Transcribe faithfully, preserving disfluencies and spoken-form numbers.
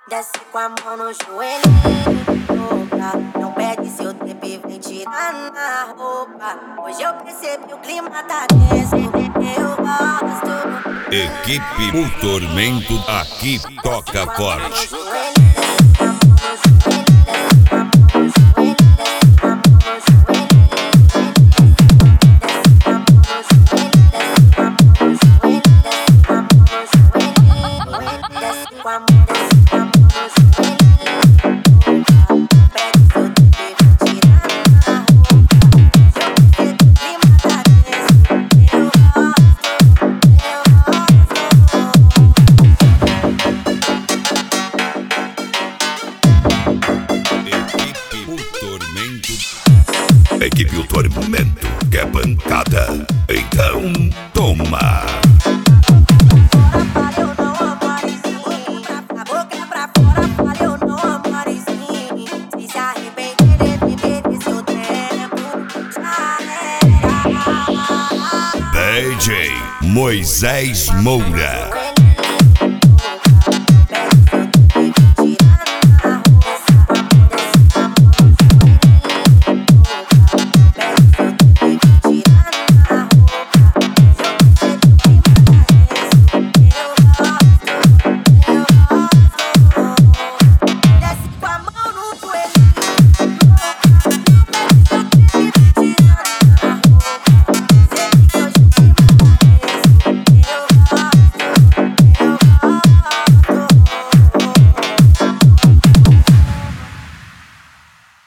Desce com a mão no joelho, opa. Não pede seu tempo e vem tirar na roupa. Hoje eu percebi o clima tá tenso, eu gosto. Equipe O Tormento, aqui toca forte. Equipe O Tormento, quer pancada? Então toma! D J Moisés Moura.